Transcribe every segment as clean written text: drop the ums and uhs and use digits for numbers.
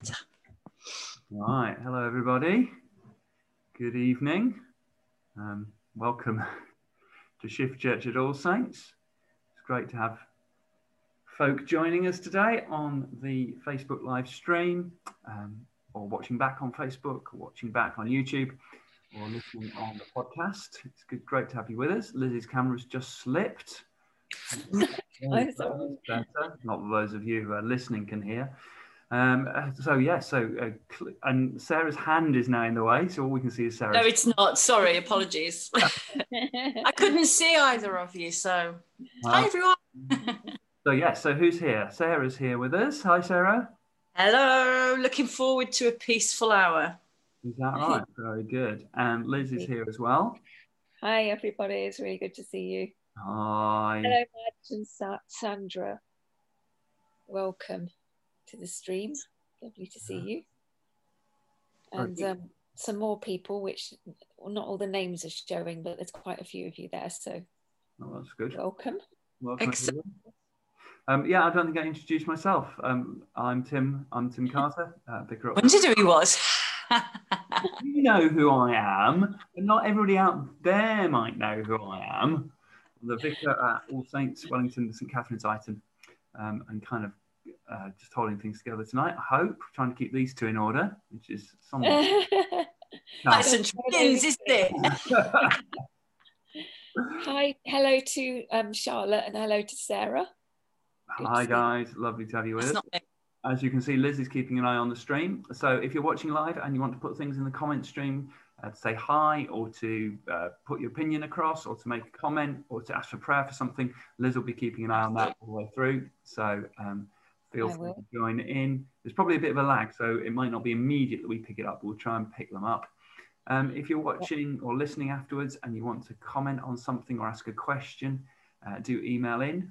Right, hello everybody. Good evening. Welcome to Shift Church at All Saints. It's great to have folk joining us today on the Facebook live stream, or watching back on Facebook, or watching back on YouTube, or listening on the podcast. It's great to have you with us. Lizzie's camera's just slipped. Not that those of you who are listening can hear. And Sarah's hand is now in the way, so all we can see is Sarah. No, it's not. Sorry, apologies. I couldn't see either of you, so hi everyone. So who's here? Sarah's here with us. Hi, Sarah. Hello. Looking forward to a peaceful hour. Is that right? Very good. And Liz is here as well. Hi, everybody. It's really good to see you. Hi. Hello, Madge and Sandra. Welcome to the stream. Lovely to see you. And some more people, which not all the names are showing, but there's quite a few of you there. So that's good. Welcome. Excellent. I don't think I introduced myself. I'm Tim Carter, vicar. When did he was? You know who I am, but not everybody out there might know who I am. I'm the vicar at All Saints, Wellington, St Catherine's, Iton, and kind of just holding things together tonight. I hope, trying to keep these two in order, which is somewhat. That's some twins, isn't it? Hi, hello to Charlotte, and hello to Sarah. Hi guys, lovely to have you with us. As you can see, Liz is keeping an eye on the stream. So if you're watching live and you want to put things in the comment stream, to say hi, or to put your opinion across, or to make a comment, or to ask for prayer for something, Liz will be keeping an eye on that all the way through. So feel free to join in. There's probably a bit of a lag, so it might not be immediate that we pick it up. We'll try and pick them up. If you're watching or listening afterwards and you want to comment on something or ask a question, do email in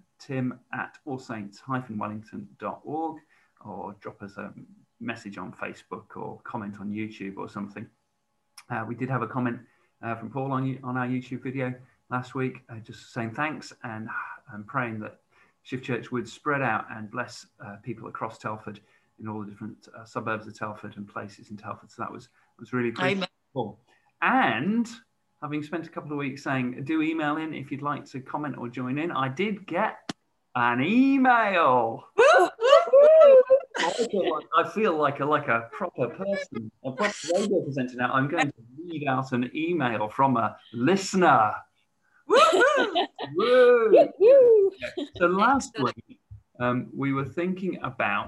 tim@allsaints-wellington.org, or drop us a message on Facebook or comment on YouTube or something. We did have a comment from Paul on our YouTube video last week, just saying thanks and praying that Shift Church would spread out and bless people across Telford, in all the different suburbs of Telford and places in Telford. So that was really cool. And having spent a couple of weeks saying, do email in if you'd like to comment or join in, I did get an email. I feel like a proper person, a proper radio presenter now. I'm going to read out an email from a listener. Woo! So last week, we were thinking about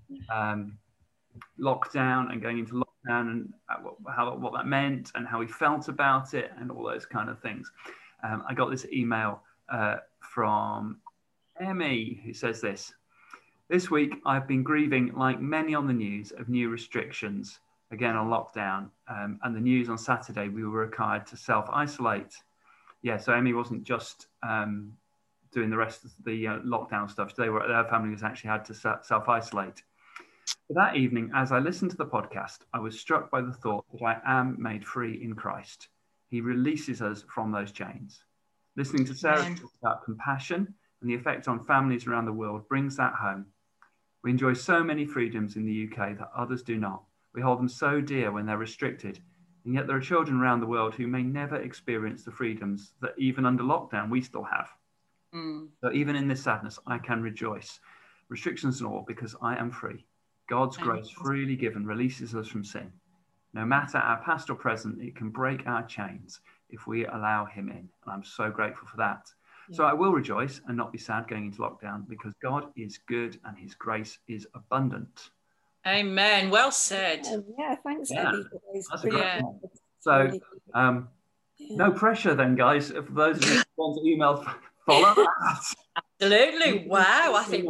lockdown and going into lockdown and what that meant and how we felt about it and all those kind of things. I got this email from Emmy, who says this: "This week I've been grieving, like many on the news, of new restrictions, again on lockdown, and the news on Saturday we were required to self-isolate." Yeah, so Emmy wasn't just doing the rest of the lockdown stuff. Their family was actually had to self-isolate. But that evening, as I listened to the podcast, I was struck by the thought that I am made free in Christ. He releases us from those chains. Listening to Sarah talk about compassion and the effect on families around the world brings that home. We enjoy so many freedoms in the UK that others do not. We hold them so dear when they're restricted. And yet there are children around the world who may never experience the freedoms that even under lockdown we still have. So even in this sadness, I can rejoice, restrictions and all, because I am free. God's grace freely given releases us from sin. No matter our past or present, it can break our chains if we allow him in. And I'm so grateful for that. So I will rejoice and not be sad going into lockdown, because God is good and his grace is abundant. Amen. Well said. Thanks, Abby. Yeah. So no pressure then, guys. For those of you who want to email, follow that. Absolutely. Wow. I think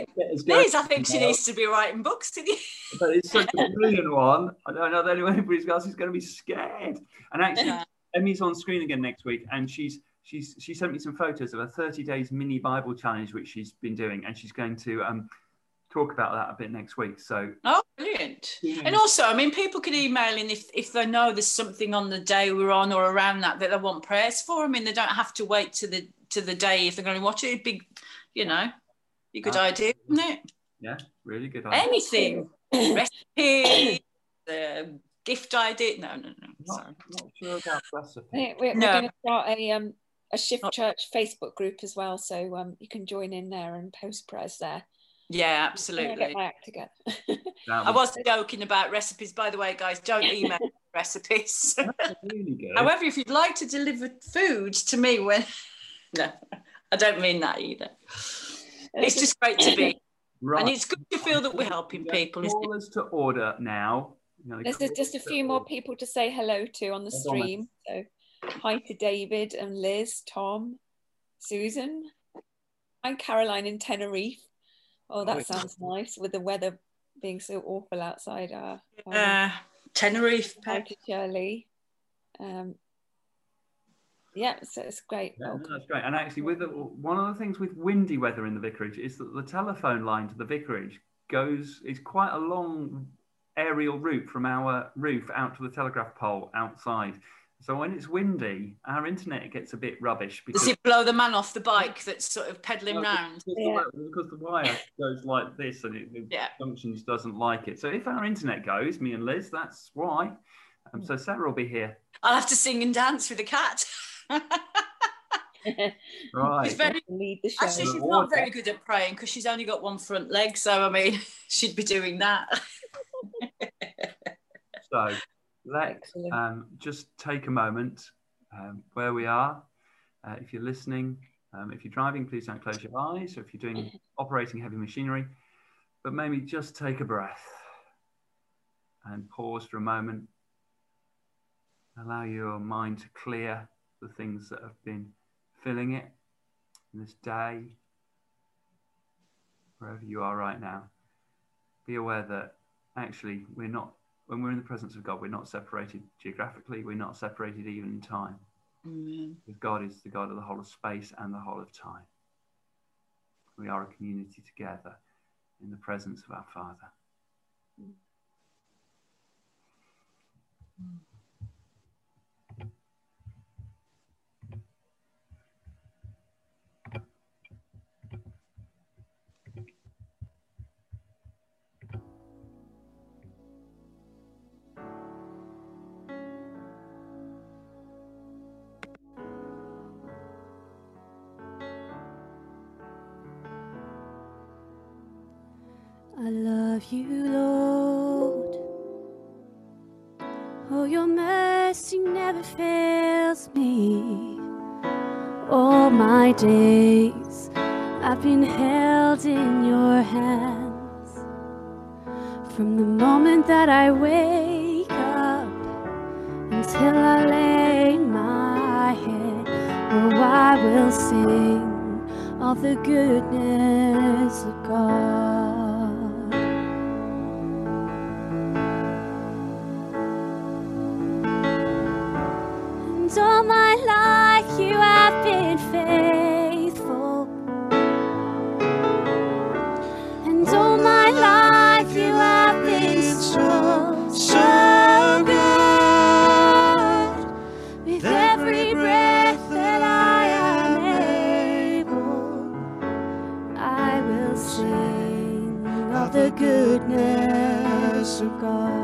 she needs to be writing books, didn't you? But it's such a brilliant one. I don't know that anybody else is going to be scared. And actually, Emmy's on screen again next week, and she sent me some photos of a 30 days mini Bible challenge which she's been doing, and she's going to talk about that a bit next week. So brilliant. And also, I mean, people can email in if they know there's something on the day we're on or around that they want prayers for. I mean, they don't have to wait to the day if they're going to watch it. It'd be, be a good idea, wouldn't it? Yeah, really good idea. Anything. recipe, gift idea. No. Sorry. Not sure about recipe. We're going to start a Shift Church Facebook group as well, so you can join in there and post prayers there. Yeah, absolutely. Get my act together. I was joking about recipes, by the way, guys. Don't email recipes. That's really good. However, if you'd like to deliver food to me no, I don't mean that either. It's just great to be, right. And it's good to feel that we're helping people. Call us to order now. There's just a few more people to say hello to on the stream. So, hi to David and Liz, Tom, Susan. I'm Caroline in Tenerife. Oh, that sounds nice with the weather being so awful outside. Tenerife. Hi to Shirley. Yeah, so it's great. Yeah, no, that's great. And actually, one of the things with windy weather in the vicarage is that the telephone line to the vicarage is quite a long aerial route from our roof out to the telegraph pole outside. So when it's windy, our internet gets a bit rubbish. Does it blow the man off the bike that's sort of pedaling round? Because the wire goes like this and the functions doesn't like it. So if our internet goes, me and Liz, that's why. So Sarah will be here. I'll have to sing and dance with the cat. Right. She's she's not very good at praying because she's only got one front leg. So, I mean, she'd be doing that. So let's just take a moment where we are. If you're listening, if you're driving, please don't close your eyes. Or if you're operating heavy machinery, but maybe just take a breath and pause for a moment. Allow your mind to clear the things that have been filling it in this day, wherever you are right now. Be aware that actually when we're in the presence of God, we're not separated geographically, we're not separated even in time. Because God is the God of the whole of space and the whole of time. We are a community together in the presence of our Father. I love you, Lord. Oh, your mercy never fails me. All my days I've been held in your hands. From the moment that I wake up until I lay my head, oh, I will sing of the goodness of God. All my life you have been faithful, and all my life you have been so good. With every breath that I am able, I will sing of the goodness of God.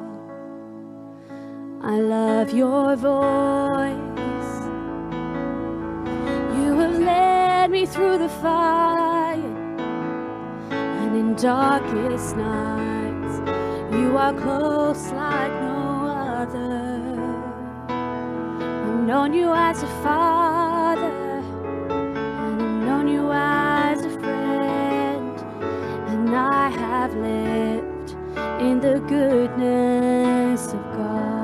I love your voice. You have led me through the fire, and in darkest nights you are close like no other. I've known you as a father, and I've known you as a friend, and I have lived in the goodness of God.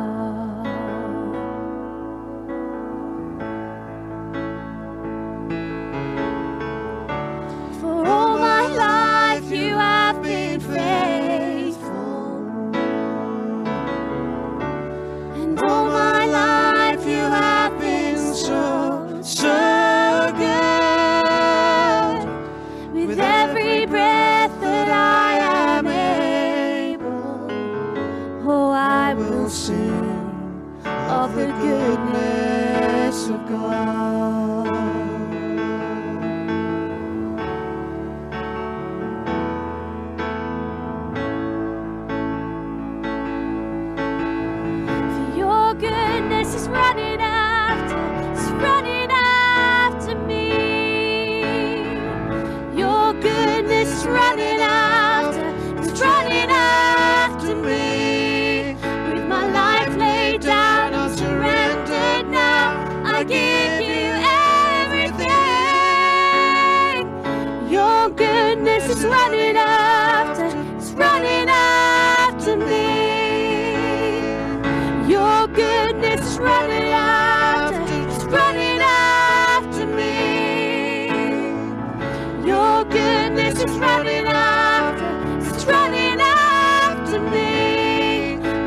The goodness of God.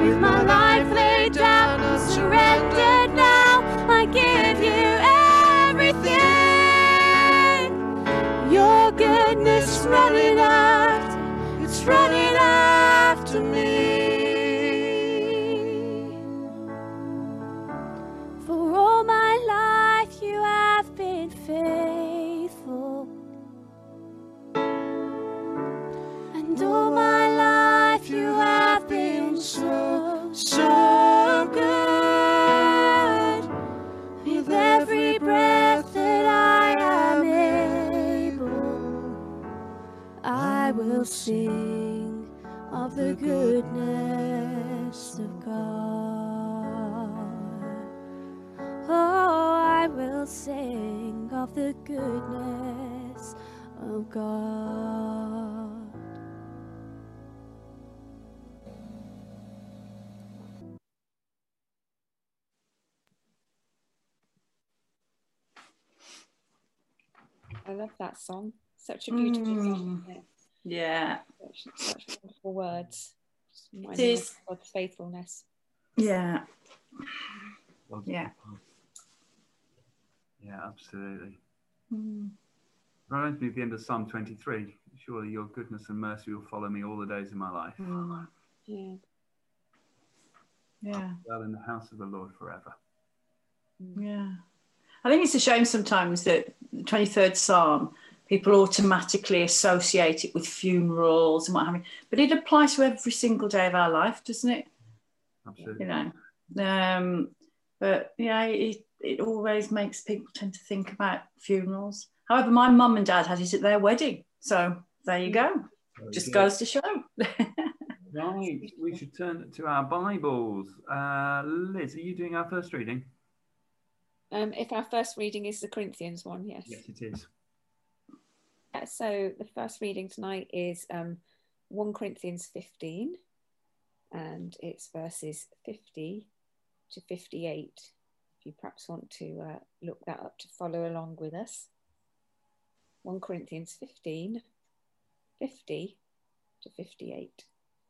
With my life laid down and surrendered now, I give you everything. Your goodness running after, it's running after me. For all my life you have been faithful, and all my life you have been so, so good. With every breath that I am able, I will sing of the goodness of God. Oh, I will sing of the goodness of God. I love that song. Such a beautiful song. Isn't it? Yeah. Such wonderful words. Just It is. of God's faithfulness. Yeah. Yeah. Yeah, absolutely. Mm. Reminds me of the end of Psalm 23. Surely your goodness and mercy will follow me all the days of my life. Yeah. Yeah. Dwell in the house of the Lord forever. Yeah. I think it's a shame sometimes that the 23rd Psalm, people automatically associate it with funerals and what have you. But it applies to every single day of our life, doesn't it? Absolutely. You know. But yeah, it always makes people tend to think about funerals. However, my mum and dad had it at their wedding. So there you go. Just goes to show. Right, we should turn to our Bibles. Liz, are you doing our first reading? If our first reading is the Corinthians one, yes. Yes, it is. So the first reading tonight is 1 Corinthians 15, and it's verses 50 to 58. If you perhaps want to look that up to follow along with us. 1 Corinthians 15, 50 to 58.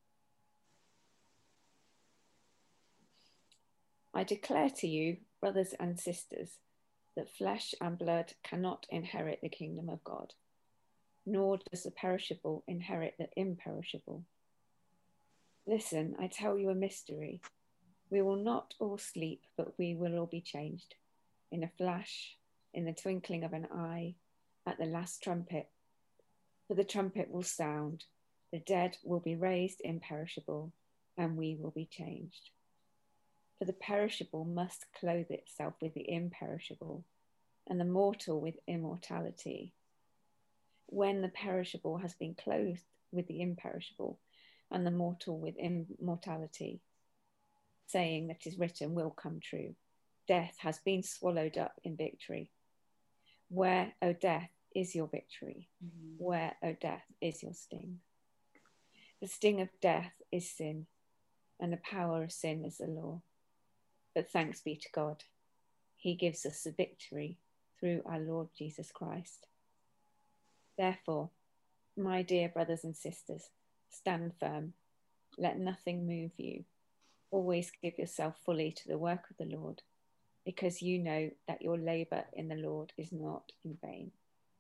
I declare to you, brothers and sisters, that flesh and blood cannot inherit the kingdom of God, nor does the perishable inherit the imperishable. Listen, I tell you a mystery. We will not all sleep, but we will all be changed. In a flash, in the twinkling of an eye, at the last trumpet. For the trumpet will sound, the dead will be raised imperishable, and we will be changed. For the perishable must clothe itself with the imperishable, and the mortal with immortality. When the perishable has been clothed with the imperishable, and the mortal with immortality, saying that is written will come true. Death has been swallowed up in victory. Where, O death, is your victory? Where, O death, is your sting? The sting of death is sin, and the power of sin is the law. But thanks be to God, he gives us the victory through our Lord Jesus Christ. Therefore, my dear brothers and sisters, stand firm. Let nothing move you. Always give yourself fully to the work of the Lord, because you know that your labor in the Lord is not in vain.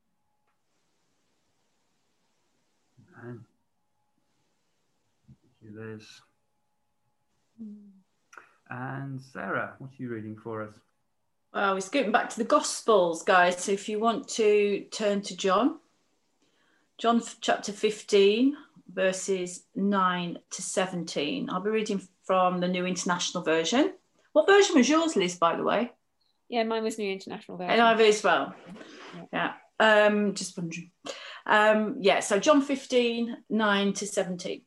Amen. Thank you, Liz. And Sarah, what are you reading for us? Well, we're skipping back to the Gospels, guys. So if you want to turn to John chapter 15, verses 9 to 17. I'll be reading from the New International Version. What version was yours, Liz, by the way? Yeah, mine was New International Version. NIV as well. Yeah. Just wondering. So John 15, 9 to 17.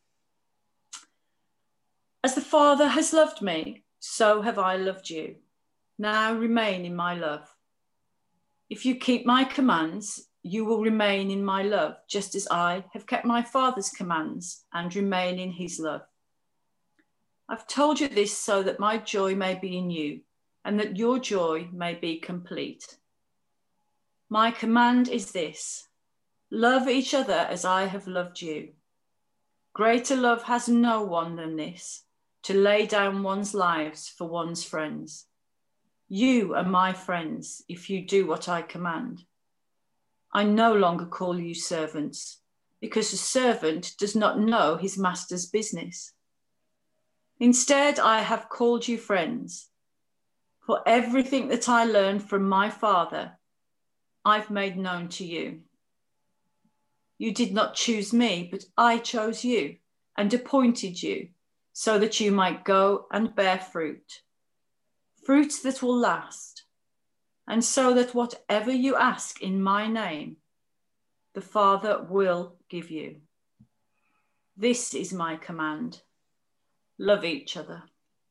As the Father has loved me, so have I loved you. Now remain in my love. If you keep my commands, you will remain in my love, just as I have kept my Father's commands and remain in his love. I've told you this so that my joy may be in you and that your joy may be complete. My command is this: love each other as I have loved you. Greater love has no one than this, to lay down one's lives for one's friends. You are my friends if you do what I command. I no longer call you servants, because a servant does not know his master's business. Instead, I have called you friends. For everything that I learned from my Father, I've made known to you. You did not choose me, but I chose you and appointed you so that you might go and bear fruit, fruits that will last, and so that whatever you ask in my name, the Father will give you. This is my command. Love each other.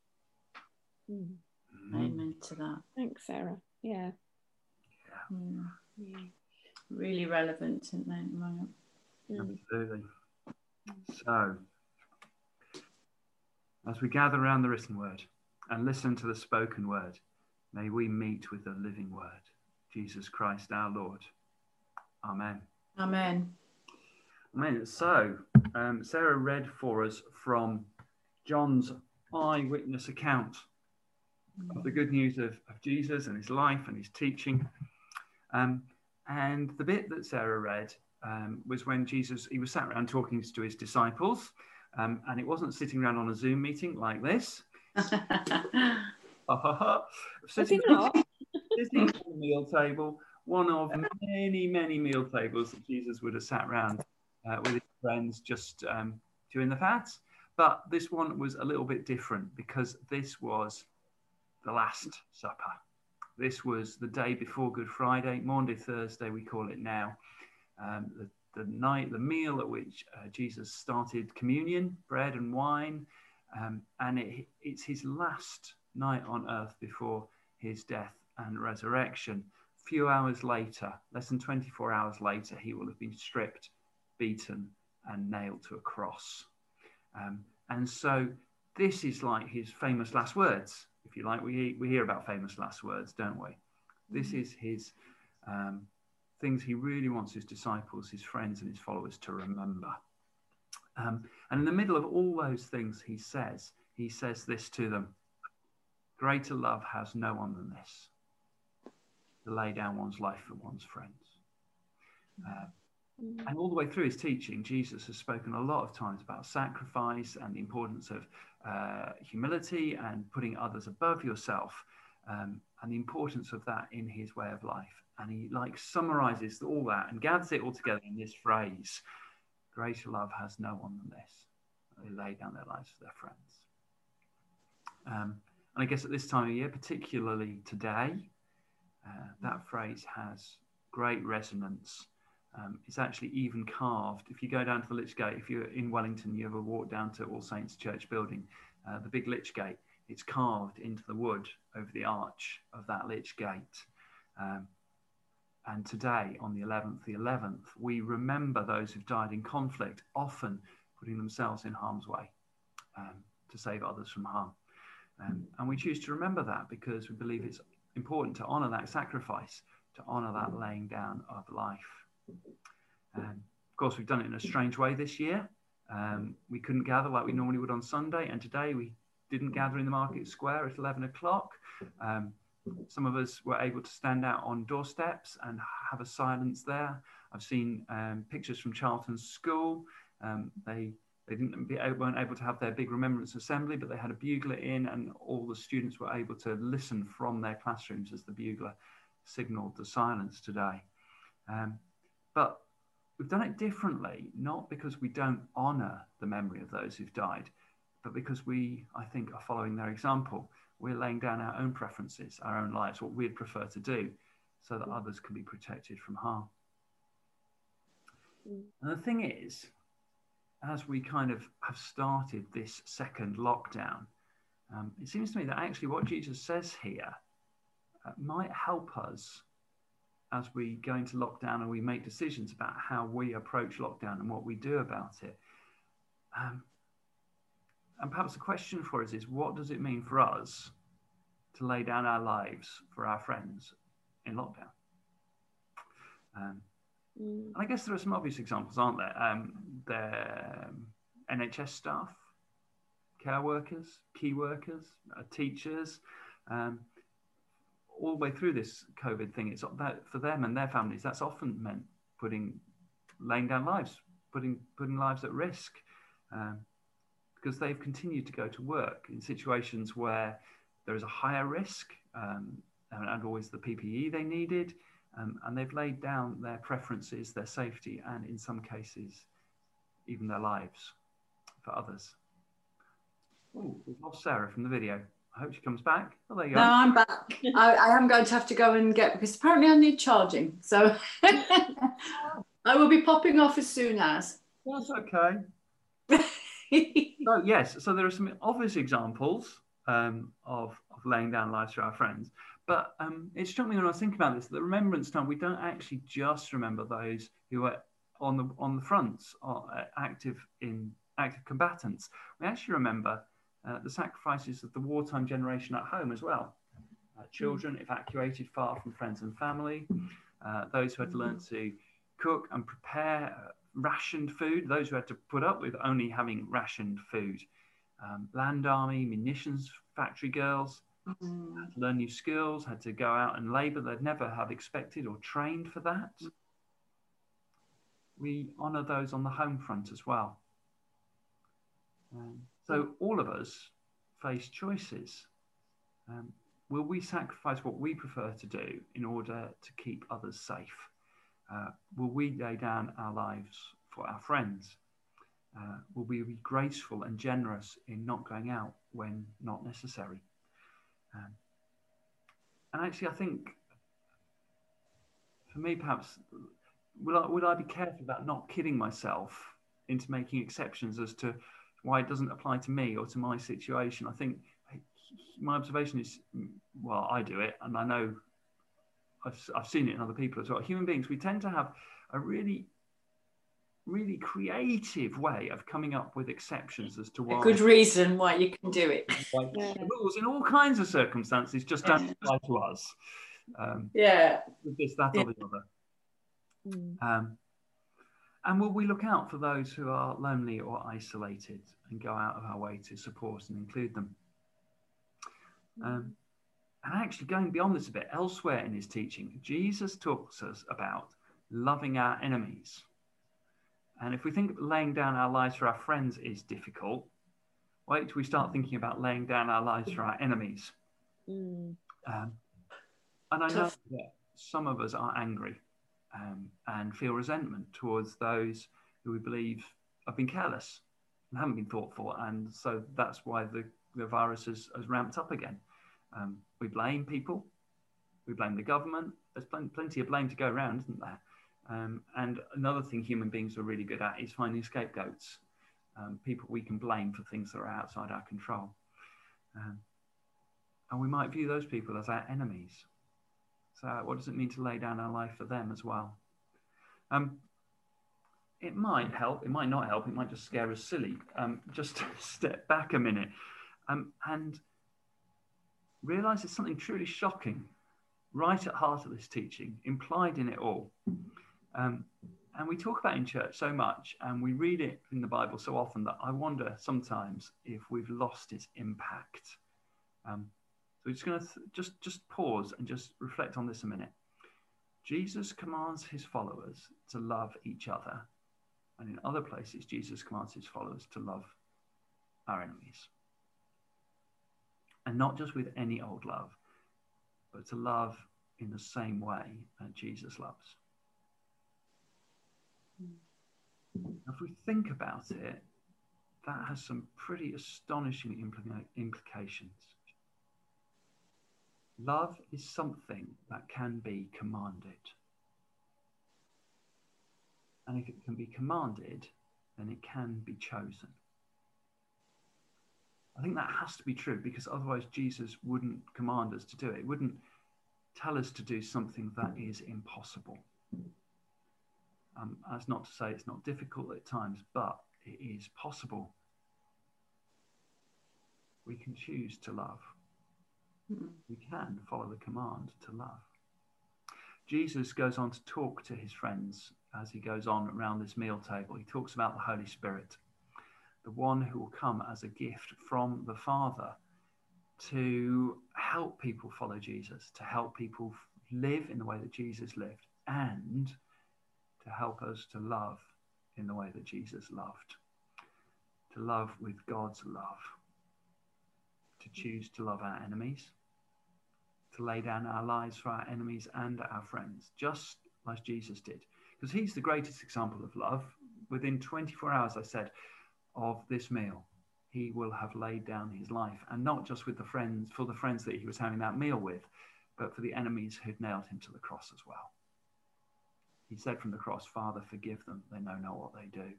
Amen to that. Thanks, Sarah. Yeah. Really relevant, isn't they, at the moment? Absolutely. So, as we gather around the written word and listen to the spoken word, may we meet with the living word, Jesus Christ our Lord. Amen. Amen. Amen. So, Sarah read for us from John's eyewitness account of the good news of Jesus and his life and his teaching. And the bit that Sarah read was when Jesus, he was sat around talking to his disciples, and it wasn't sitting around on a Zoom meeting like this. Sitting at the meal table, one of many, many meal tables that Jesus would have sat around with his friends just chewing the fat. But this one was a little bit different because this was the Last Supper. This was the day before Good Friday, Maundy Thursday, we call it now. The night, the meal at which Jesus started communion, bread and wine, and it's his last night on earth before his death and resurrection. A few hours later, less than 24 hours later, he will have been stripped, beaten, and nailed to a cross. And so this is like his famous last words, if you like. We hear about famous last words, don't we? This is his things he really wants his disciples, his friends, and his followers to remember. And in the middle of all those things he says this to them: greater love has no one than this, to lay down one's life for one's friends. And all the way through his teaching, Jesus has spoken a lot of times about sacrifice and the importance of humility and putting others above yourself, and the importance of that in his way of life. And he summarizes all that and gathers it all together in this phrase: greater love has no one than this, they lay down their lives for their friends. And I guess at this time of year, particularly today, that phrase has great resonance. It's actually even carved. If you go down to the Lich Gate, if you're in Wellington, you ever walk down to All Saints Church building, the big Lich Gate, it's carved into the wood over the arch of that Lich Gate. And today, on the 11th, we remember those who've died in conflict, often putting themselves in harm's way to save others from harm. And we choose to remember that because we believe it's important to honour that sacrifice, to honour that laying down of life. Of course, we've done it in a strange way this year. We couldn't gather like we normally would on Sunday, and today we didn't gather in the market square at 11 o'clock. Some of us were able to stand out on doorsteps and have a silence there. I've seen pictures from Charlton's school. They weren't able to have their big remembrance assembly, but they had a bugler in, and all the students were able to listen from their classrooms as the bugler signalled the silence today. But we've done it differently, not because we don't honour the memory of those who've died, but because we, I think, are following their example. We're laying down our own preferences, our own lives, what we'd prefer to do, so that others can be protected from harm. And the thing is, as we kind of have started this second lockdown, it seems to me that actually what Jesus says here might help us as we go into lockdown and we make decisions about how we approach lockdown and what we do about it. And perhaps the question for us is, what does it mean for us to lay down our lives for our friends in lockdown? And I guess there are some obvious examples, aren't there? The NHS staff care workers, key workers, teachers, all the way through this COVID thing. It's that for them and their families, that's often meant laying down lives, putting lives at risk, because they've continued to go to work in situations where there is a higher risk, and always the PPE they needed, and they've laid down their preferences, their safety, and in some cases, even their lives for others. Oh, we've lost Sarah from the video. I hope she comes back. Oh, there you go. No, I'm back. I am going to have to go and get, because apparently I need charging. So I will be popping off as soon as. That's okay. So, yes, so there are some obvious examples of laying down lives for our friends. But it struck me when I was thinking about this, the remembrance time, we don't actually just remember those who are on the fronts, active combatants. We actually remember the sacrifices of the wartime generation at home as well. Children evacuated far from friends and family, those who had to learn to cook and prepare rationed food, those who had to put up with only having rationed food, land army, munitions factory girls, had to learn new skills, had to go out and labour they'd never have expected or trained for that. We honour those on the home front as well. So all of us face choices. Will we sacrifice what we prefer to do in order to keep others safe? Will we lay down our lives for our friends? Will we be graceful and generous in not going out when not necessary? And actually, I think for me, perhaps, would I be careful about not kidding myself into making exceptions as to why it doesn't apply to me or to my situation? I think my observation is, well, I do it, and I know I've seen it in other people as well. Human beings, we tend to have a really, really creative way of coming up with exceptions as to why. A good reason why you can do it. Like, the rules in all kinds of circumstances just don't apply to us. This, that, or the other. And will we look out for those who are lonely or isolated and go out of our way to support and include them? And actually, going beyond this a bit, elsewhere in his teaching, Jesus talks us about loving our enemies. And if we think laying down our lives for our friends is difficult, wait till we start thinking about laying down our lives for our enemies. And I know that some of us are angry and feel resentment towards those who we believe have been careless and haven't been thoughtful. And so that's why the virus has ramped up again. We blame people, we blame the government. There's plenty of blame to go around, isn't there? And another thing human beings are really good at is finding scapegoats, people we can blame for things that are outside our control. And we might view those people as our enemies. So what does it mean to lay down our life for them as well? It might help, it might not help, it might just scare us silly. Just to step back a minute and realise there's something truly shocking right at heart of this teaching, implied in it all. And we talk about it in church so much, and we read it in the Bible so often that I wonder sometimes if we've lost its impact. So we're just going to just pause and just reflect on this a minute. Jesus commands his followers to love each other. And in other places, Jesus commands his followers to love our enemies. And not just with any old love, but to love in the same way that Jesus loves. If we think about it, that has some pretty astonishing implications. Love is something that can be commanded. And if it can be commanded, then it can be chosen. I think that has to be true, because otherwise Jesus wouldn't command us to do it. He wouldn't tell us to do something that is impossible. That's not to say it's not difficult at times, but it is possible. We can choose to love. We can follow the command to love. Jesus goes on to talk to his friends as he goes on around this meal table. He talks about the Holy Spirit. the one who will come as a gift from the Father to help people follow Jesus, to help people live in the way that Jesus lived, and to help us to love in the way that Jesus loved, to love with God's love, to choose to love our enemies, to lay down our lives for our enemies and our friends, just like Jesus did. Because he's the greatest example of love. Within 24 hours, I said, of this meal, he will have laid down his life, and not just with the friends, for the friends that he was having that meal with, but for the enemies who'd nailed him to the cross as well. He said from the cross, Father, forgive them, they know not what they do.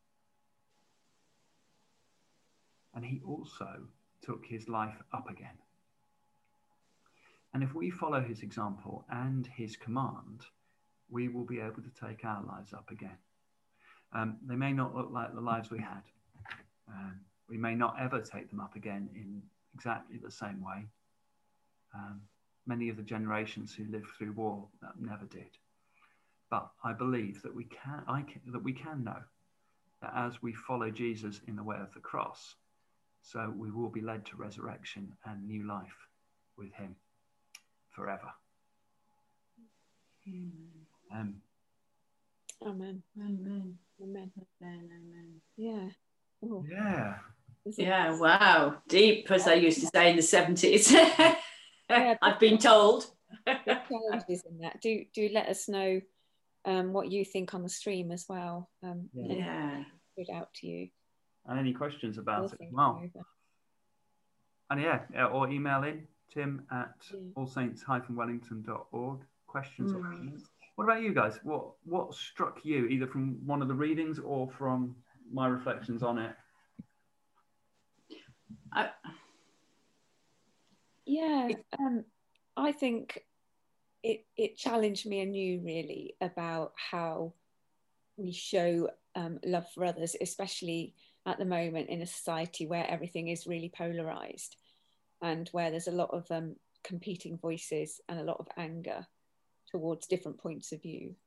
And he also took his life up again. And if we follow his example and his command, we will be able to take our lives up again. They may not look like the lives we had. We may not ever take them up again in exactly the same way. Many of the generations who lived through war never did. But I believe that we can know that as we follow Jesus in the way of the cross, so we will be led to resurrection and new life with him forever. Amen. Amen. Amen. Amen. Amen. Yeah. Ooh. Yeah. Yeah, wow. Deep, as they used to say in the 70s. Yeah, I've been told. Big challenges in that. Do let us know what you think on the stream as well. Yeah. Put out to you. And any questions about it as well. And or email in tim@allsaints-wellington.org. Questions or comments. What about you guys? What struck you, either from one of the readings or from my reflections on it? I think it challenged me anew, really, about how we show love for others, especially at the moment in a society where everything is really polarized and where there's a lot of competing voices and a lot of anger towards different points of view.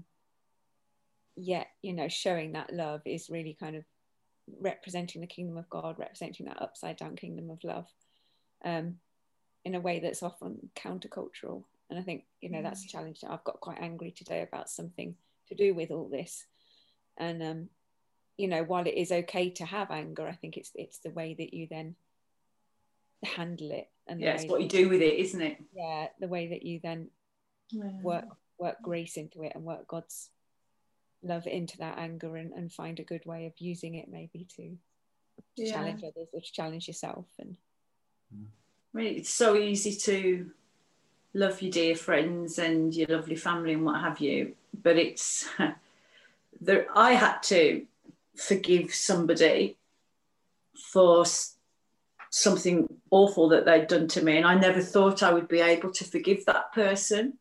Yet, showing that love is really kind of representing the kingdom of God, representing that upside down kingdom of love in a way that's often countercultural. And I think, that's a challenge. I've got quite angry today about something to do with all this. And, while it is okay to have anger, I think it's the way that you then handle it. And it's what you do with it, isn't it? Yeah, the way that you then work grace into it and work God's love into that anger and find a good way of using it, maybe to challenge others or to challenge yourself. And I mean, it's so easy to love your dear friends and your lovely family and what have you, but it's I had to forgive somebody for something awful that they'd done to me, and I never thought I would be able to forgive that person,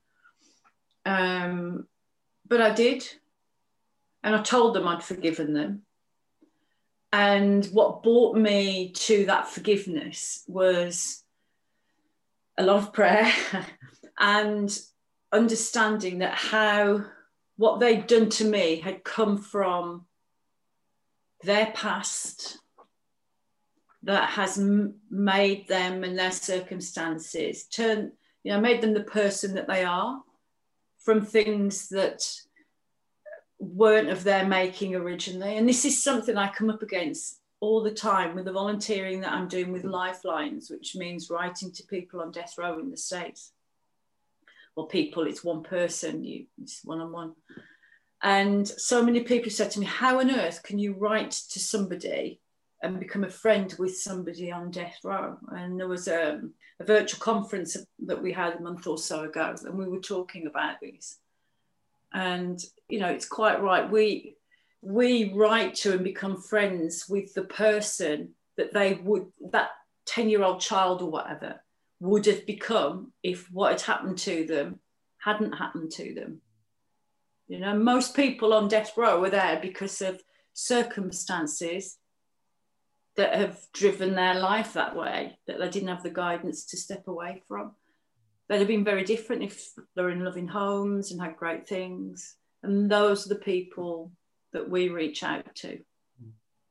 but I did, and I told them I'd forgiven them. And what brought me to that forgiveness was a lot of prayer and understanding that what they'd done to me had come from their past that has made them and their circumstances made them the person that they are, from things that weren't of their making originally. And this is something I come up against all the time with the volunteering that I'm doing with Lifelines, which means writing to people on death row in the States. Well, people, it's one person, it's one-on-one. And so many people said to me, how on earth can you write to somebody and become a friend with somebody on death row? And there was a virtual conference that we had a month or so ago, and we were talking about these. And, it's quite right. We write to and become friends with the person that that 10-year-old child or whatever would have become if what had happened to them hadn't happened to them. Most people on death row are there because of circumstances that have driven their life that way, that they didn't have the guidance to step away from. They'd have been very different if they're in loving homes and had great things. And those are the people that we reach out to.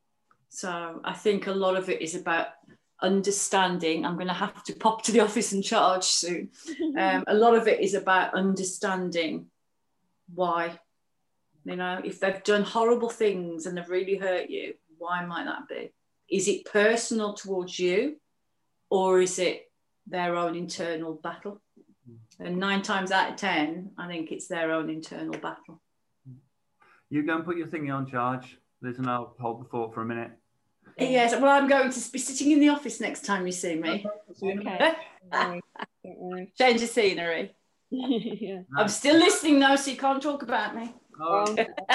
So I think a lot of it is about understanding. I'm going to have to pop to the office and charge soon. A lot of it is about understanding why. You know, if they've done horrible things and they've really hurt you, why might that be? Is it personal towards you, or is it their own internal battle? And 9 times out of 10, I think it's their own internal battle. You go and put your thingy on charge, Liz, and I'll hold the fort for a minute. Yes, well, I'm going to be sitting in the office next time you see me. Okay. Don't worry. Change the scenery. Yeah. I'm still listening now, so you can't talk about me. Oh,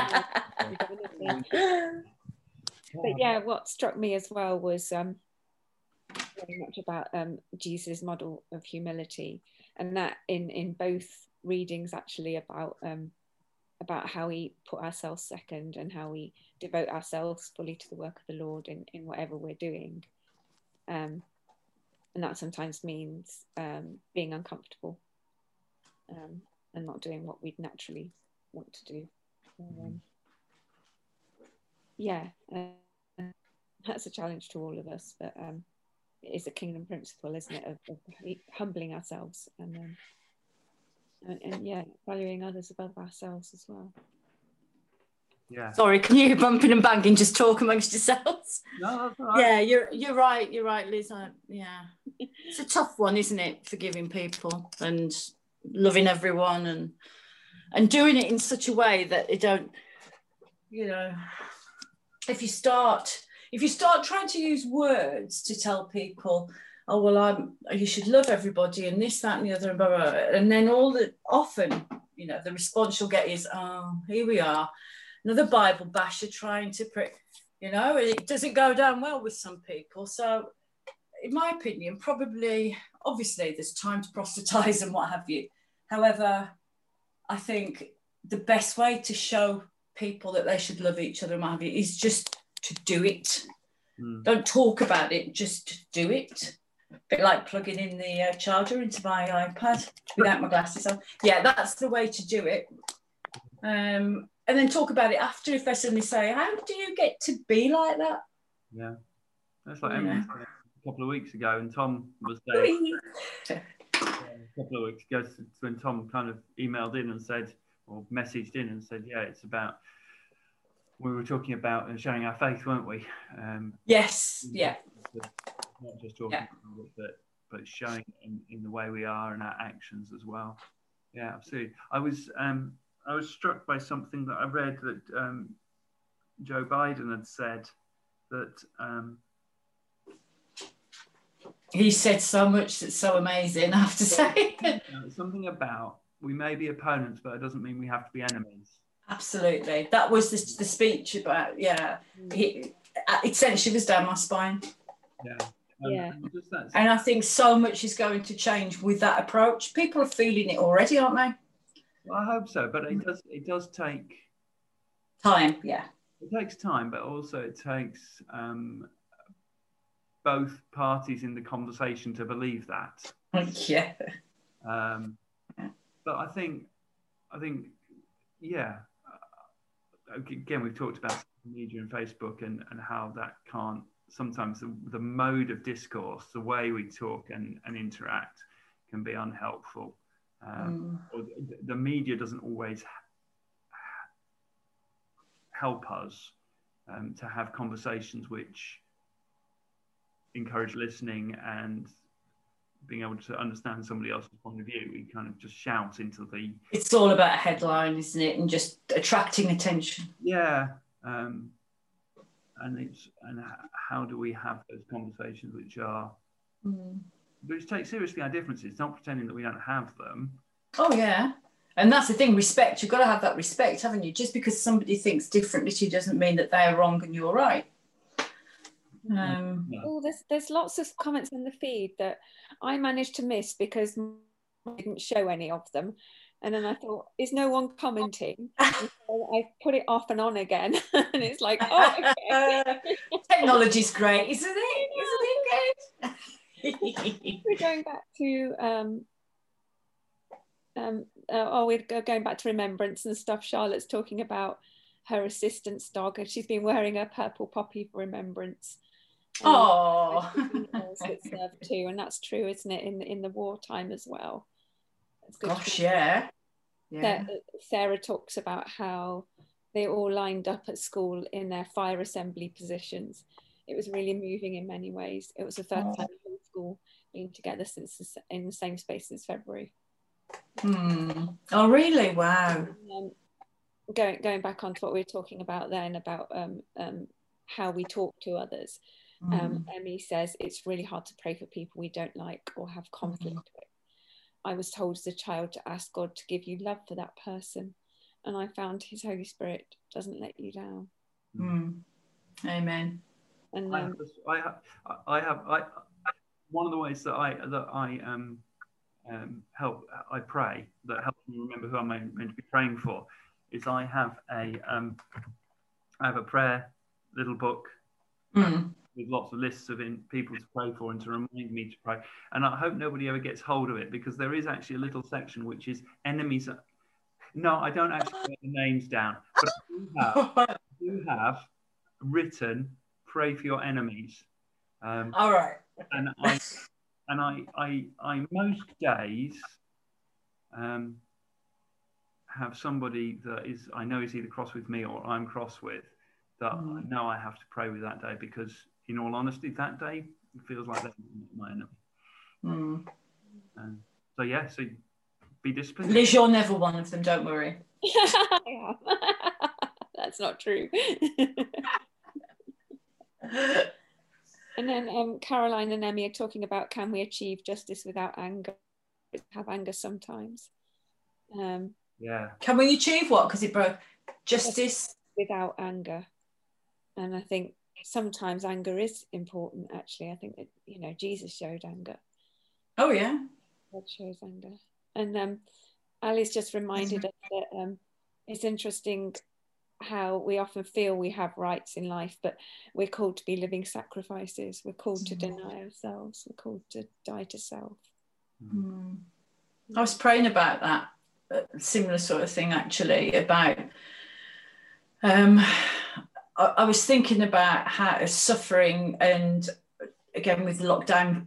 But yeah, what struck me as well was very much about Jesus' model of humility, and that in both readings actually about how we put ourselves second and how we devote ourselves fully to the work of the Lord in whatever we're doing. And that sometimes means being uncomfortable and not doing what we'd naturally want to do. Yeah, that's a challenge to all of us, but it is a kingdom principle, isn't it, of humbling ourselves and yeah, valuing others above ourselves as well. yeah. Sorry, can you hear bumping and banging? Just talk amongst yourselves. No, that's all right. Yeah, you're right. You're right, Liz. Yeah, it's a tough one, isn't it? Forgiving people and loving everyone and doing it in such a way that it don't, you know, if you start trying to use words to tell people, oh well, you should love everybody and this, that, and the other, and blah, blah, blah. And then often, you know, the response you'll get is, oh, here we are, another Bible basher trying to you know, it doesn't go down well with some people. So, in my opinion, probably, obviously, there's time to proselytize and what have you. However, I think the best way to show people that they should love each other and what have you is just to do it. Don't talk about it, just do it. A bit like plugging in the charger into my iPad without my glasses on. Yeah, that's the way to do it. And then talk about it after if they suddenly say, how do you get to be like that? Yeah, that's like Emily said a couple of weeks ago, and Tom was there a couple of weeks ago when Tom kind of emailed in and said, or messaged in and said, yeah, it's about, we were talking about showing our faith, weren't we? Yes, yeah. Not just talking about it, but showing it in the way we are and our actions as well. Yeah, absolutely. I was struck by something that I read that Joe Biden had said, that he said so much that's so amazing, I have to say. Something about, we may be opponents, but it doesn't mean we have to be enemies. Absolutely. That was the speech about, yeah. It sent shivers down my spine. Yeah. And I think so much is going to change with that approach. People are feeling it already, aren't they? Well, I hope so, but it does take time. Yeah, it takes time, but also it takes both parties in the conversation to believe that. Yeah. But I think, yeah. Again, we've talked about social media and Facebook and how that can't sometimes the mode of discourse, the way we talk and interact, can be unhelpful. Or the media doesn't always help us to have conversations which encourage listening and being able to understand somebody else's point of view. We kind of just shout into the... It's all about a headline, isn't it? And just attracting attention. Yeah. And how do we have those conversations which take seriously our differences, not pretending that we don't have them. Oh, yeah. And that's the thing, respect. You've got to have that respect, haven't you? Just because somebody thinks differently to you doesn't mean that they're wrong and you're right. Oh, there's lots of comments in the feed that I managed to miss because I didn't show any of them. And then I thought, is no one commenting? And so I put it off and on again. And it's like, oh, okay. Technology's great, isn't it? Isn't it good? We're going back to we're going back to remembrance and stuff. Charlotte's talking about her assistant's dog, and she's been wearing a purple poppy for remembrance. Oh, that serve too, and that's true, isn't it? In the wartime as well. It's good. Gosh, yeah. Sarah talks about how they all lined up at school in their fire assembly positions. It was really moving in many ways. It was the first time the whole school being together since in the same space since February. Oh, really? Wow. Going back on to what we were talking about then about how we talk to others. Emmy says it's really hard to pray for people we don't like or have conflict with. I was told as a child to ask God to give you love for that person, and I found His Holy Spirit doesn't let you down. Amen. And I have one of the ways that I pray that helps me remember who I'm meant to be praying for is I have a prayer little book with lots of lists of people to pray for and to remind me to pray. And I hope nobody ever gets hold of it, because there is actually a little section which is enemies. No, I don't actually write the names down, but I do have written pray for your enemies. All right. And I most days have somebody that I know is either cross with me or I'm cross with, that I know I have to pray with that day, because in all honesty, that day it feels like they're my enemy. So yeah, so be disciplined. Liz, you're never one of them, don't worry. Yeah. That's not true. And then Caroline and Emmy are talking about, can we achieve justice without anger? Have anger sometimes. Yeah. Can we achieve what? Because it broke. Justice without anger. And I think sometimes anger is important, actually. I think that, Jesus showed anger. Oh, yeah. God shows anger. And Ali's just reminded us that it's interesting how we often feel we have rights in life, but we're called to be living sacrifices. We're called to deny ourselves. We're called to die to self. I was praying about that, similar sort of thing, actually, about I was thinking about how suffering, and again with lockdown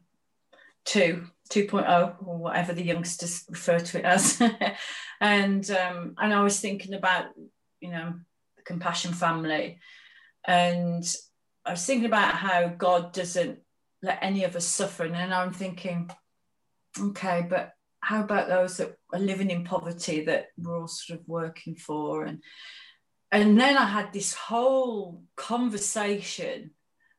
2.0 or whatever the youngsters refer to it as, and I was thinking about the Compassion Family, and I was thinking about how God doesn't let any of us suffer, and then I'm thinking, okay, but how about those that are living in poverty that we're all sort of working for? And then I had this whole conversation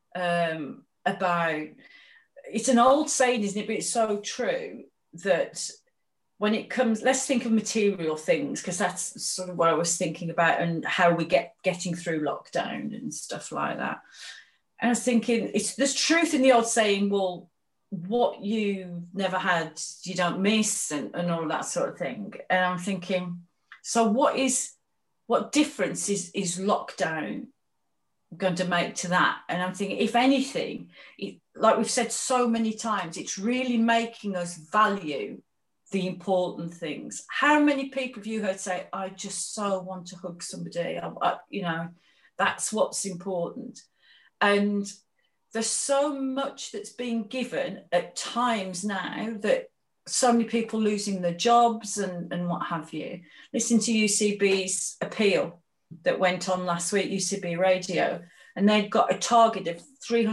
about, it's an old saying, isn't it? But it's so true, that when it comes, let's think of material things, because that's sort of what I was thinking about, and how we getting through lockdown and stuff like that. And I was thinking, there's truth in the old saying, well, what you never had, you don't miss, and all that sort of thing. And I'm thinking, so what difference is lockdown going to make to that? And I'm thinking, if anything, like we've said so many times, it's really making us value the important things. How many people have you heard say, I just so want to hug somebody? That's what's important. And there's so much that's being given at times now, that so many people losing their jobs and what have you. Listen to UCB's appeal that went on last week, UCB Radio, and they've got a target of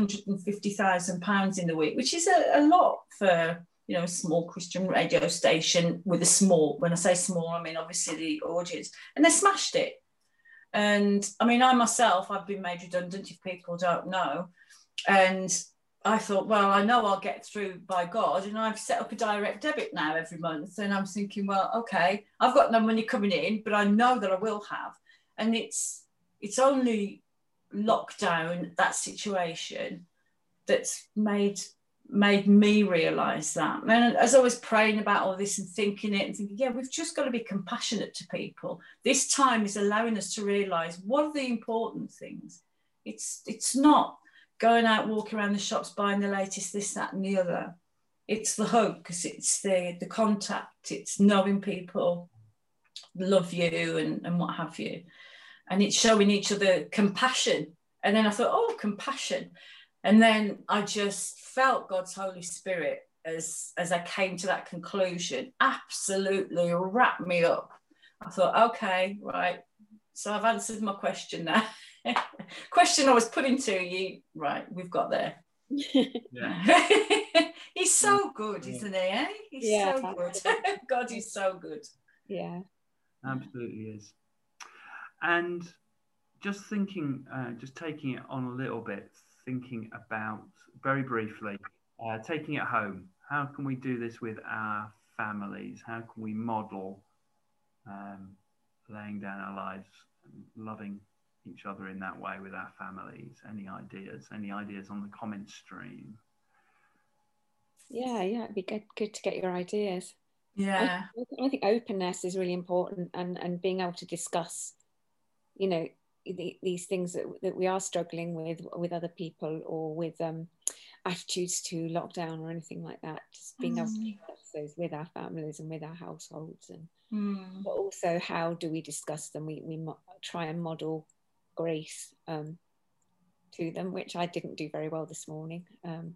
£350,000 in the week, which is a lot for a small Christian radio station with a small, when I say small, I mean obviously the audience, and they smashed it. And I mean, I myself, I've been made redundant, if people don't know, and I thought, well, I know I'll get through by God, and I've set up a direct debit now every month, and I'm thinking, well, okay, I've got no money coming in, but I know that I will have. And it's only lockdown, that situation, that's made me realise that. And as I was praying about all this and thinking, yeah, we've just got to be compassionate to people. This time is allowing us to realise what are the important things. It's not going out, walking around the shops, buying the latest this, that and the other. It's the hug, because it's the contact, it's knowing people love you and what have you. and it's showing each other compassion. And then I thought, oh, compassion. And then I just felt God's Holy Spirit as I came to that conclusion, absolutely wrapped me up. I thought, okay, right. So I've answered my question now. Question I was putting to you, right, we've got there. Yeah. He's so good, isn't he? Eh? He's so good. God is so good. Yeah. Absolutely is. And just thinking, just taking it on a little bit, thinking about, very briefly, taking it home. How can we do this with our families? How can we model laying down our lives, and loving each other in that way with our families? Any ideas? Any ideas on the comment stream? Yeah, it'd be good to get your ideas. Yeah. I think openness is really important, and being able to discuss, you know, these things that we are struggling with other people, or with attitudes to lockdown or anything like that. Just being able to discuss those with our families and with our households, and but also how do we discuss them? We try and model grace to them, which I didn't do very well this morning.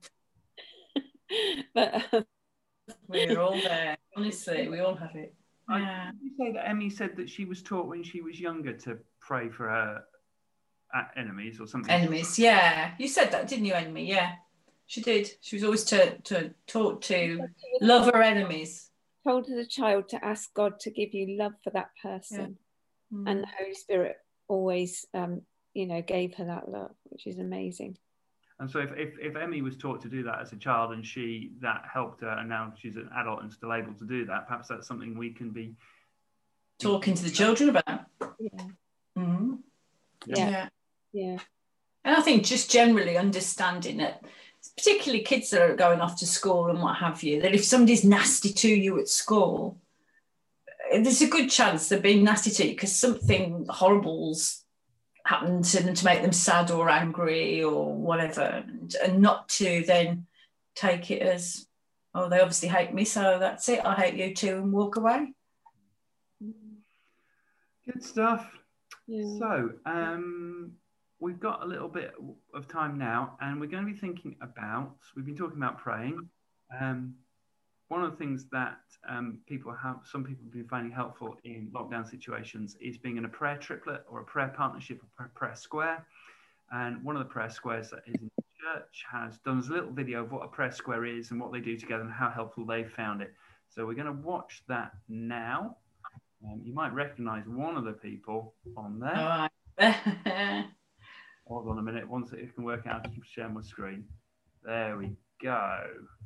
But we're all there. Honestly, we all have it. Yeah. Did you say that Emmy said that she was taught when she was younger to pray for her enemies or something? Enemies, yeah. You said that, didn't you, Emmy? Yeah, she did. She was always taught to love her enemies. Told as a child to ask God to give you love for that person, and the Holy Spirit always, gave her that love, which is amazing. And so if Emmy was taught to do that as a child, and that helped her, and now she's an adult and still able to do that, perhaps that's something we can be talking to the children about. Yeah. Mm-hmm. Yeah. And I think just generally understanding it, particularly kids that are going off to school and what have you, that if somebody's nasty to you at school, there's a good chance they're being nasty to you because something horrible's happened to them to make them sad or angry or whatever, and not to then take it as, oh, they obviously hate me, so that's it, I hate you too, and walk away. Good stuff. Yeah. So we've got a little bit of time now, and we're going to be thinking about, we've been talking about praying. One of the things that some people have been finding helpful in lockdown situations is being in a prayer triplet or a prayer partnership or a prayer square. And one of the prayer squares that is in the church has done a little video of what a prayer square is and what they do together and how helpful they found it. So we're going to watch that now. You might recognize one of the people on there. All right. Hold on a minute. Once it can work out, to share my screen. There we go.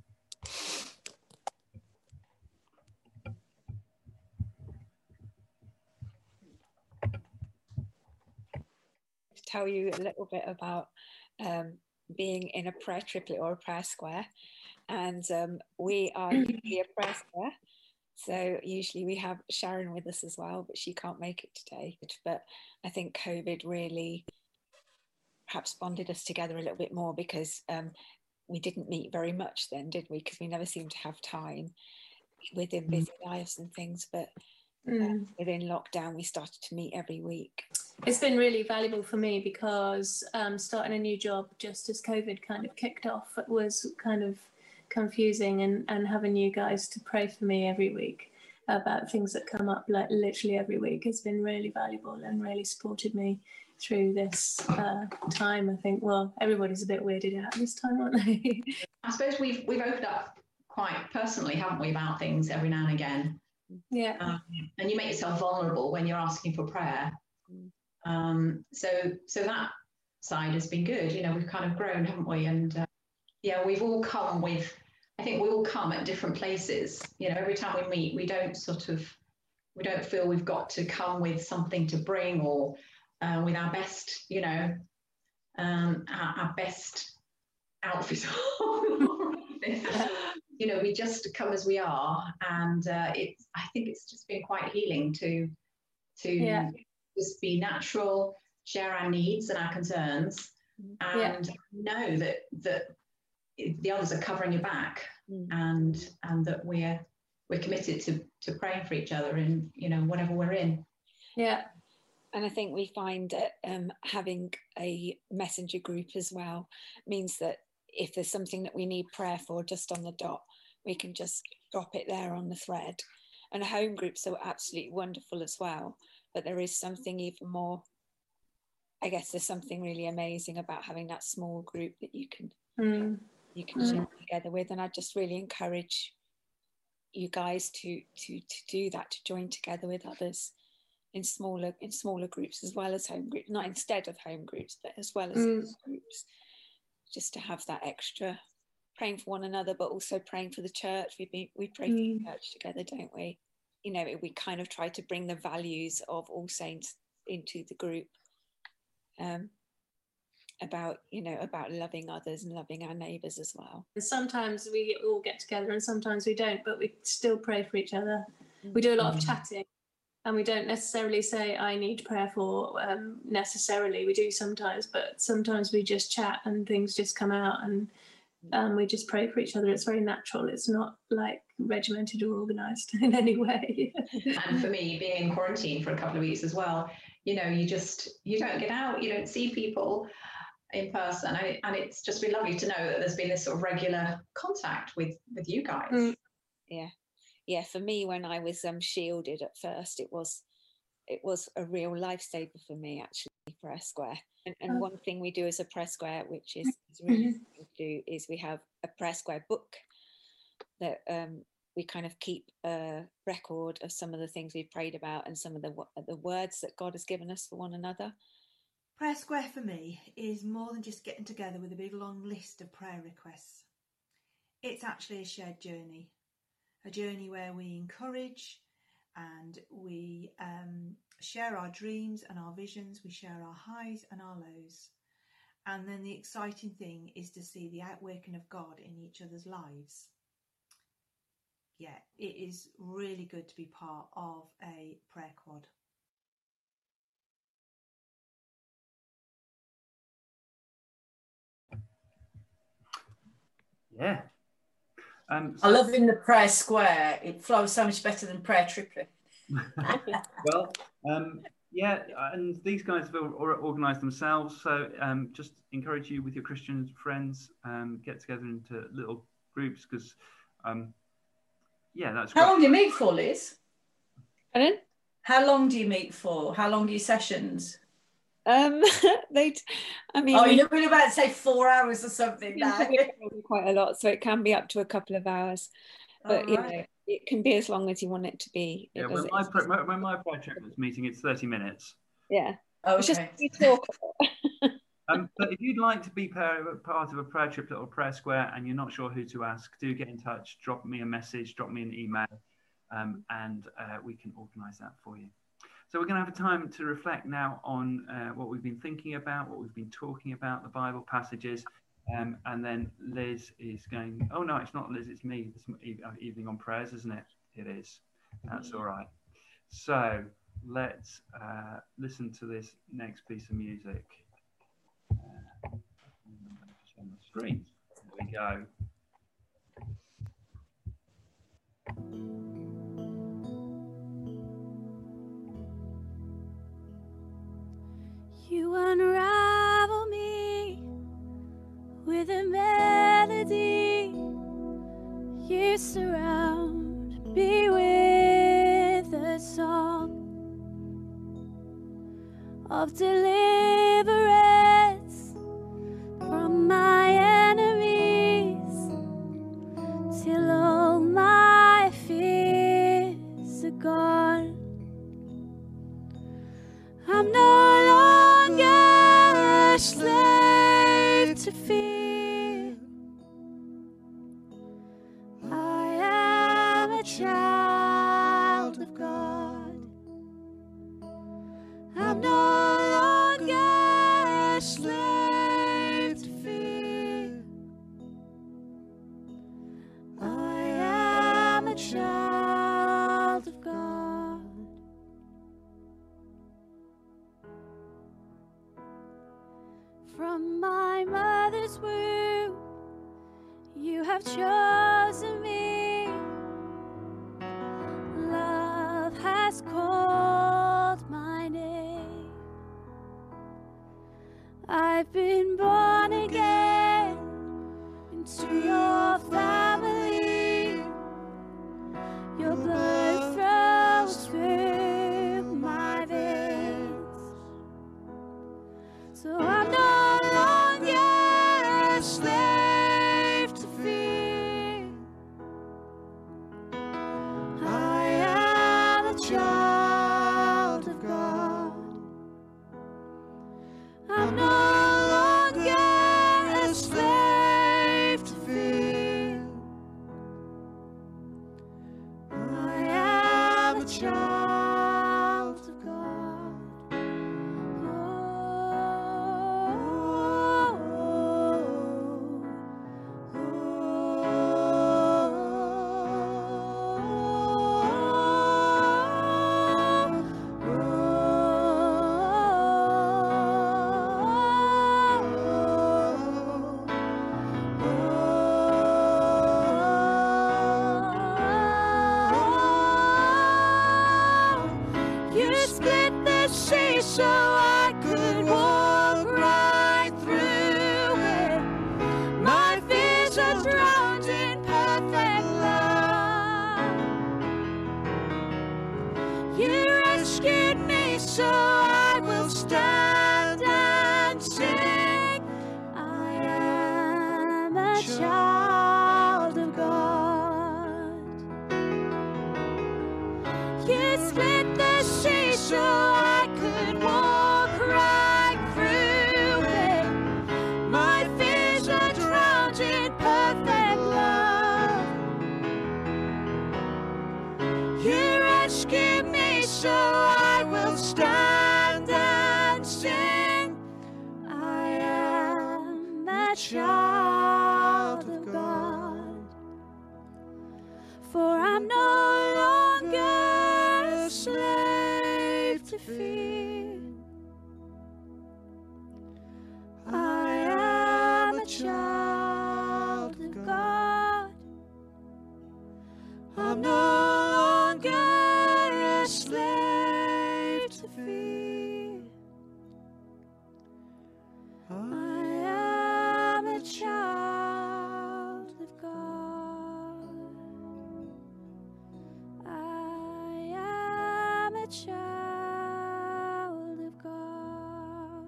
Tell you a little bit about being in a prayer triplet or a prayer square, and we are usually a prayer square, so usually we have Sharon with us as well, but she can't make it today. But I think COVID really perhaps bonded us together a little bit more, because we didn't meet very much then, did we? Because we never seemed to have time within busy lives and things, but within lockdown we started to meet every week. It's been really valuable for me because starting a new job just as COVID kind of kicked off, it was kind of confusing, and having you guys to pray for me every week about things that come up like literally every week has been really valuable and really supported me through this time. I think, well, everybody's a bit weirded out this time, aren't they? I suppose we've opened up quite personally, haven't we, about things every now and again. Yeah. And you make yourself vulnerable when you're asking for prayer. So that side has been good. We've kind of grown, haven't we? And we've all come with, I think we all come at different places. Every time we meet, we don't feel we've got to come with something to bring, or with our best, our best outfit on. We just come as we are, and I think it's just been quite healing to just be natural, share our needs and our concerns, and know that the others are covering your back, and that we're committed to praying for each other in whatever we're in. Yeah. And I think we find that having a messenger group as well means that if there's something that we need prayer for just on the dot, we can just drop it there on the thread. And home groups are absolutely wonderful as well. But there is something even more, I guess there's something really amazing about having that small group that you can share together with. And I just really encourage you guys to do that, to join together with others in smaller groups as well as home groups, not instead of home groups, but as well as groups, just to have that extra praying for one another, but also praying for the church. We pray for the church together, don't we? You know, we kind of try to bring the values of All Saints into the group, about loving others and loving our neighbours as well. Sometimes we all get together and sometimes we don't, but we still pray for each other. We do a lot of chatting, and we don't necessarily say I need prayer for necessarily. We do sometimes, but sometimes we just chat and things just come out, and we just pray for each other. It's very natural. It's not like regimented or organised in any way. And for me, being in quarantine for a couple of weeks as well, you know, you don't get out, you don't see people in person, and it's just been lovely to know that there's been this sort of regular contact with you guys. Yeah, for me, when I was shielded at first, it was a real lifesaver for me, actually, Prayer Square. And one thing we do as a Prayer Square, which is really important to do, is we have a Prayer Square book that we kind of keep a record of some of the things we've prayed about and some of the words that God has given us for one another. Prayer Square for me is more than just getting together with a big long list of prayer requests. It's actually a shared journey, a journey where we encourage and we share our dreams and our visions, we share our highs and our lows. And then the exciting thing is to see the outworking of God in each other's lives. Yeah, it is really good to be part of a prayer quad. Yeah. I love in the Prayer Square. It flows so much better than Prayer Triplet. Well, yeah, and these guys have organised themselves, so just encourage you with your Christian friends, get together into little groups, because yeah, that's great. How long do you meet for, Liz? Pardon? How long do you meet for? How long are your sessions? Oh, you're really about to say 4 hours or something. Quite a lot, so it can be up to a couple of hours, but you know, it can be as long as you want it to be. Yeah, when my prayer triplet's meeting, it's 30 minutes. Yeah. Okay. It's just we talk. But if you'd like to be part of a prayer triplet or prayer square and you're not sure who to ask, do get in touch, drop me a message, drop me an email, and we can organise that for you. So we're going to have a time to reflect now on what we've been thinking about, what we've been talking about, the Bible passages, and then Liz is going, oh no, it's not Liz, it's me. It's Evening on Prayers, isn't it? It is. That's all right. So let's listen to this next piece of music. On the screen. There we go. You unravel me with a melody. You surround me with a song of deliverance from my enemies, till all my fears are gone. I'm no longer a slave to fear. I am a child of God. I'm no longer a slave to fear. I am a child of God. From my mother's womb, you have chosen me. Love has called my name. been born again into your family. Your blood flows through my veins. So I'm no longer a slave to fear. I am a child of God. I'm no longer a slave to fear. I am a child of God. You split the sea so I could walk right through it. My fears are drowned in perfect love. You rescued me so I will stand and sing. I am a child of God. You split the sea so I could walk right through it. My fears are drowned in perfect love. You rescued me so I will stand and sing. I am a child of God. For I'm no longer a slave to fear. I am a child of God. I'm no longer a slave to fear. I am a child of God. I am a child of God.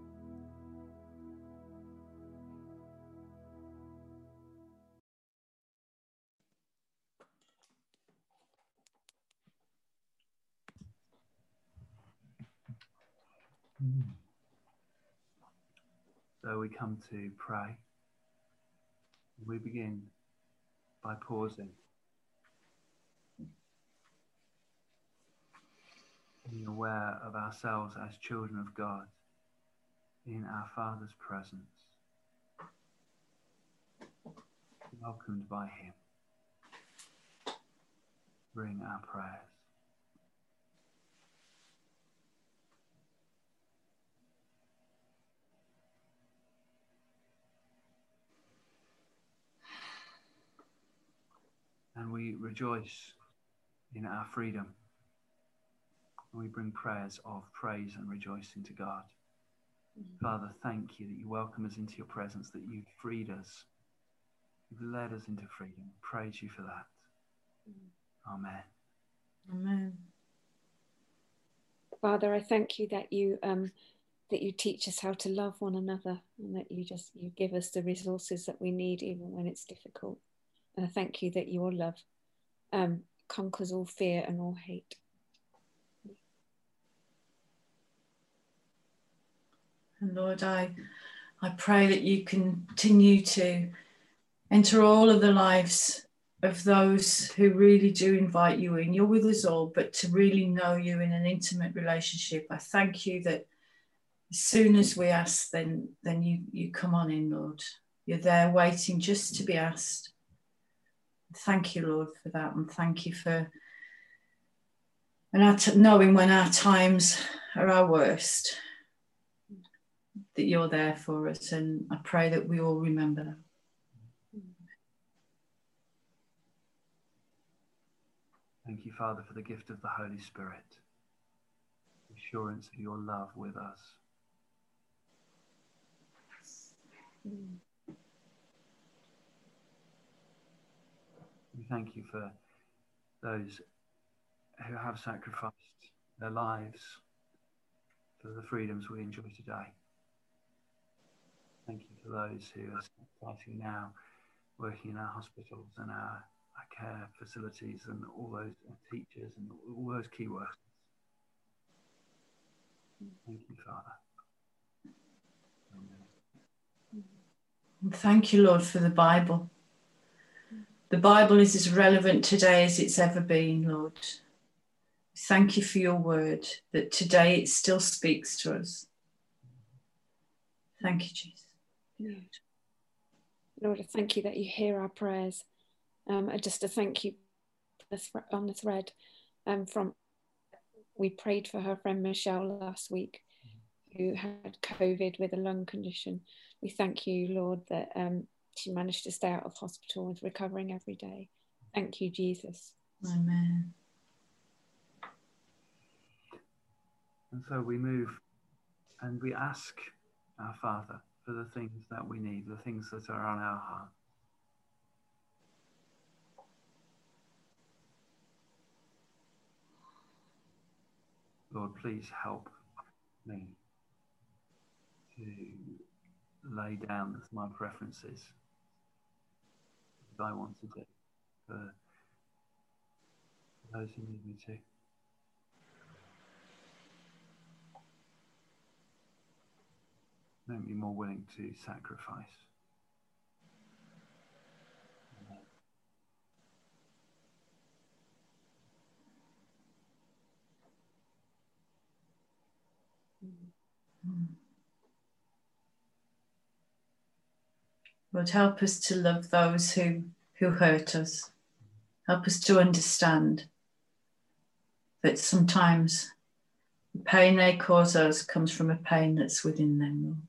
So we come to pray. We begin by pausing, being aware of ourselves as children of God in our Father's presence, welcomed by Him. Bring our prayers. And we rejoice in our freedom. We bring prayers of praise and rejoicing to God. Father, thank you that you welcome us into your presence, that you've freed us. You've led us into freedom. Praise you for that. Amen. Amen. Father, I thank you that you teach us how to love one another, and that you give us the resources that we need even when it's difficult. And I thank you that your love conquers all fear and all hate. And Lord, I pray that you continue to enter all of the lives of those who really do invite you in. You're with us all, but to really know you in an intimate relationship. I thank you that as soon as we ask, then you come on in, Lord. You're there waiting just to be asked. Thank you, Lord, for that. And thank you for knowing when our times are our worst, that you're there for us. And I pray that we all remember that. Thank you, Father, for the gift of the Holy Spirit, the assurance of your love with us. We thank you for those who have sacrificed their lives for the freedoms we enjoy today. Thank you for those who are sacrificing now, working in our hospitals and our care facilities and all those teachers and all those key workers. Thank you, Father. Amen. And thank you, Lord, for the Bible. The Bible is as relevant today as it's ever been, Lord. Thank you for your word, that today it still speaks to us. Thank you, Jesus. Yeah. Lord, I thank you that you hear our prayers. Just to thank you on the thread we prayed for her friend Michelle last week, who had COVID with a lung condition. We thank you, Lord, that she managed to stay out of hospital and is recovering every day. Thank you, Jesus. Amen. And so we move and we ask our Father for the things that we need, the things that are on our heart. Lord, please help me to lay down my preferences that I want to do for those who need me to. Make me more willing to sacrifice. Lord, help us to love those who hurt us. Help us to understand that sometimes the pain they cause us comes from a pain that's within them, Lord.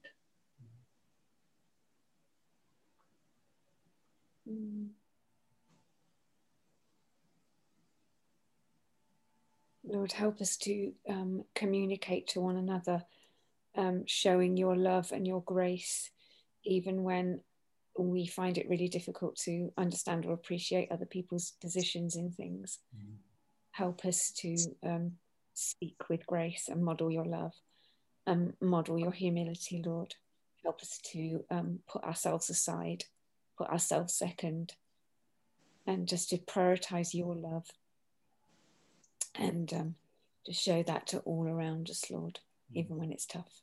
Lord, help us to communicate to one another, showing your love and your grace, even when we find it really difficult to understand or appreciate other people's positions in things. Help us to speak with grace and model your love, model your humility, Lord. Help us to put ourselves aside, put ourselves second, and just to prioritize your love, and to show that to all around us, Lord, even when it's tough.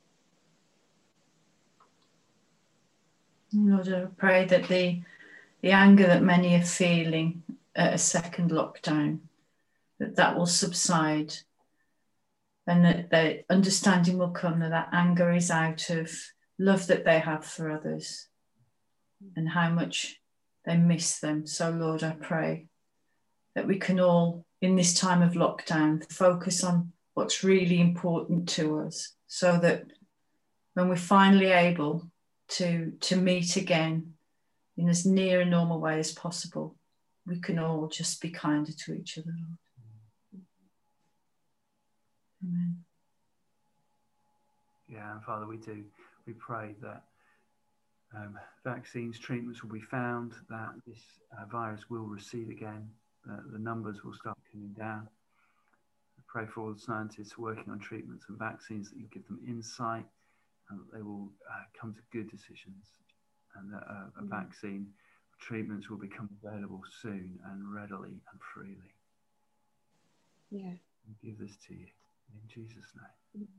Lord, I pray that the anger that many are feeling at a second lockdown, that will subside, and that the understanding will come that anger is out of love that they have for others and how much they miss them. So, Lord, I pray that we can all, in this time of lockdown, focus on what's really important to us, so that when we're finally able to meet again in as near a normal way as possible, we can all just be kinder to each other, Lord. Amen. Yeah, and Father, we pray that vaccines, treatments will be found, that this virus will recede again, that the numbers will start coming down. I pray for all the scientists working on treatments and vaccines, that you give them insight and that they will come to good decisions, and that a vaccine treatments will become available soon and readily and freely. Yeah. We give this to you in Jesus' name.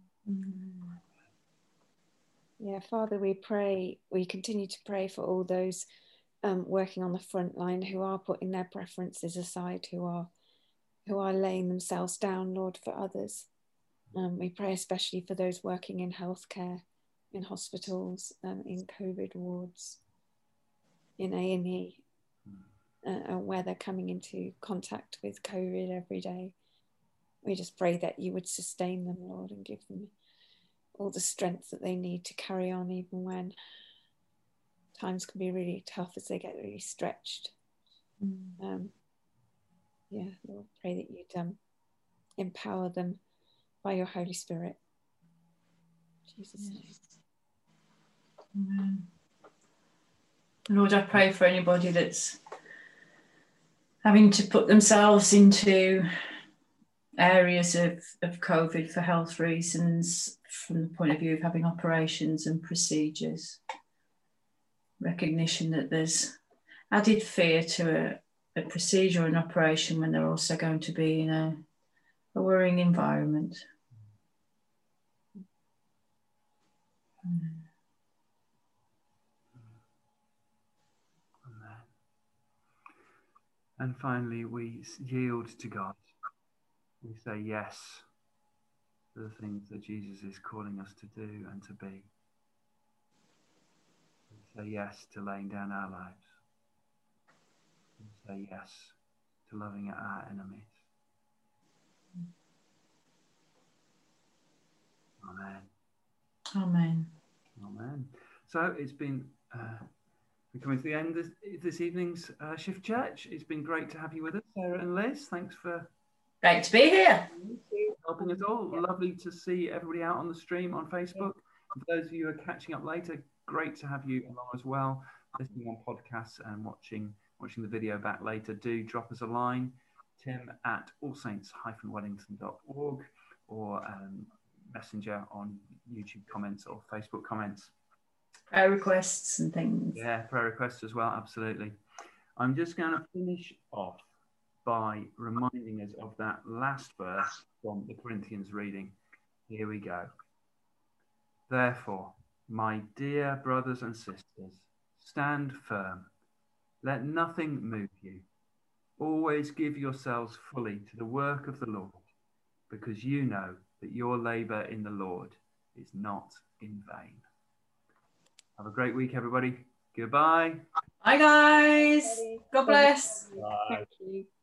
Yeah, Father, we continue to pray for all those working on the front line, who are putting their preferences aside, who are laying themselves down, Lord, for others. We pray especially for those working in healthcare, in hospitals, in COVID wards, in A&E, where they're coming into contact with COVID every day. We just pray that you would sustain them, Lord, and give them all the strength that they need to carry on, even when times can be really tough as they get really stretched. Yeah, Lord, pray that you'd empower them by your Holy Spirit. In Jesus' name. Amen. Lord, I pray for anybody that's having to put themselves into areas of COVID for health reasons, from the point of view of having operations and procedures. Recognition that there's added fear to a procedure or an operation when they're also going to be in a worrying environment. And finally, we yield to God. We say yes to the things that Jesus is calling us to do and to be. We say yes to laying down our lives. We say yes to loving our enemies. Amen. Amen. Amen. So it's been we're coming to the end of this evening's Shift Church. It's been great to have you with us, Sarah and Liz. Thanks for Great to be here. helping us all. Lovely to see everybody out on the stream on Facebook. For those of you who are catching up later, great to have you along as well, listening on podcasts and watching the video back later. Do drop us a line, tim@allsaints-wellington.org, or Messenger on YouTube comments or Facebook comments. Prayer requests and things. Yeah, prayer requests as well, absolutely. I'm just going to finish off by reminding us of that last verse from the Corinthians reading. Here we go. Therefore, my dear brothers and sisters, stand firm. Let nothing move you. Always give yourselves fully to the work of the Lord, because you know that your labor in the Lord is not in vain. Have a great week, everybody. Goodbye. Bye, guys. God bless. Bye. Thank you.